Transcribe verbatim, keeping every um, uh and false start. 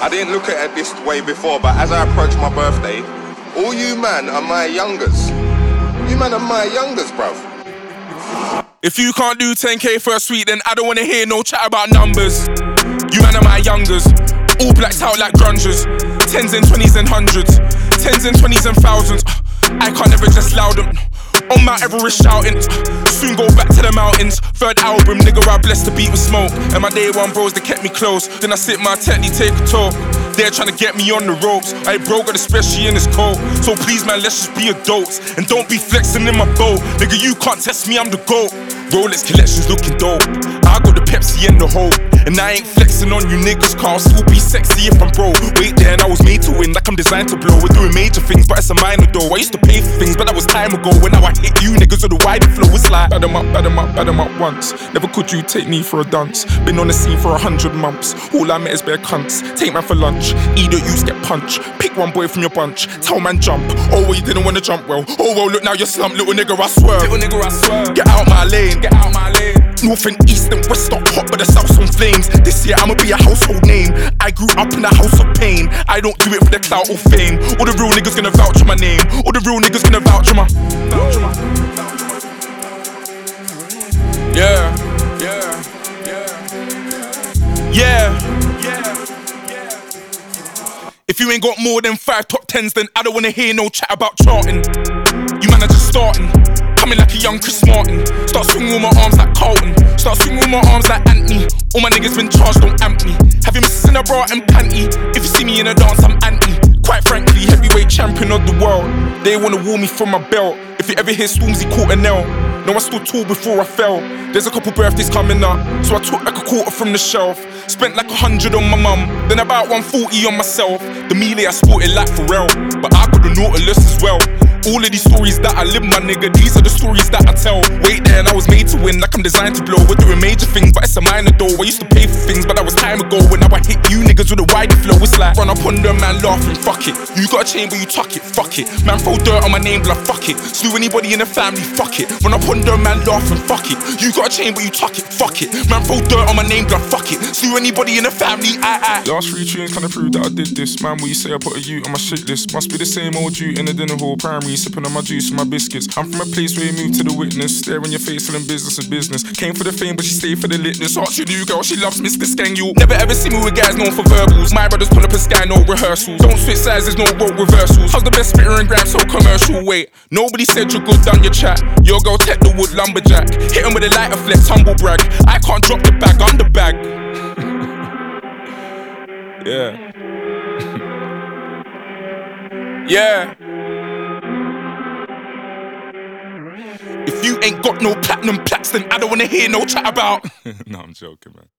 I didn't look at it this way before, but as I approach my birthday, all you man are my youngers. You man are my youngers, bruv. If you can't do ten K for a suite, then I don't wanna hear no chat about numbers. You man are my youngers, all blacked out like grungers. Tens and twenties and hundreds, tens and twenties and thousands. I can't ever just loud them. On Mount Everest shouting, soon go back to the mountains. Third album, nigga, I blessed the beat with smoke. And my day one bros, they kept me close. Then I sit my technique, take a talk. They're trying to get me on the ropes. I broke it, especially in this cold. So please, man, let's just be adults. And don't be flexing in my boat. Nigga, you can't test me, I'm the GOAT. Rolex collections looking dope. I got the Pepsi and the Hope. And I ain't flexing on you niggas, cause I'll still be sexy if I'm broke. Wait there, and I was made to win, like I'm designed to blow. We're doing major things, but it's a minor though. I used to pay for things, but that was time ago. When now I hit you niggas with the wider flow, it's like bad 'em up, bad 'em up, bad 'em up once. Never could you take me for a dance. Been on the scene for a hundred months. All I met is bare cunts. Take man for lunch, either you get punched. Pick one boy from your bunch, tell man jump. Oh well, you didn't wanna jump well. Oh well, look now you're slumped, little nigga, I swear. Little nigga, I swear. Get out my lane, get out my lane. North and east and west stop hot, but the south's on flames. This year I'ma be a household name. I grew up in a house of pain. I don't do it for the clout or fame. All the real niggas gonna vouch for my name. All the real niggas gonna vouch for my. Vouch for my. Yeah, yeah, yeah, yeah, yeah. If you ain't got more than five top tens, then I don't wanna hear no chat about charting. You man are just starting. Coming like a young Chris Martin. Start swinging with my arms like Carlton. Start swinging with my arms like Anthony. All my niggas been charged, don't amp me. Have you missing a bra and panty? If you see me in a dance, I'm anti. Quite frankly, heavyweight champion of the world. They wanna woo me from my belt. If you ever hear Stormzy caught an L. No, I stood tall before I fell. There's a couple birthdays coming up, so I took like a quarter from the shelf. Spent like a hundred on my mum, then about one forty on myself. The melee I sported like Pharrell, but I got the Nautilus as well. All of these stories that I live, my nigga, these are the stories that I tell. Wait there, and I was made to win, like I'm designed to blow. We're doing major things, but it's a minor though. I used to pay for things, but that was time ago. When now I hit you niggas with a wider flow, it's like run up on them, man, laughing, fuck it. You got a chain, but you tuck it, fuck it. Man, throw dirt on my name, blood, fuck it. Slew anybody in the family, fuck it. Run up on them, man, laughing, fuck it. You got a chain, but you tuck it, fuck it. Man, throw dirt on my name, blood, fuck it. Slew anybody in the family, I, I. Last three tunes kinda prove that I did this. Man, what you say I put a U on my shit list. Must be the same old you in the dinner hall, primary, sipping on my juice and my biscuits. I'm from a place where you move to the witness. Stare in your face, selling business is business. Came for the fame, but she stayed for the litness. Ask your new girl, she loves Mister Skangul. Never ever see me with guys known for verbals. My brothers pull up a sky, no rehearsals. Don't switch sides, there's no rope reversals. How's the best spitter and grab so commercial? Wait, nobody said you're good, done your chat. Your girl tech the wood lumberjack. Hit him with a lighter flex, humble brag. I can't drop the bag, I'm the bag. Yeah. Yeah. If you ain't got no platinum plaques, then I don't wanna hear no chat about. No, I'm joking, man.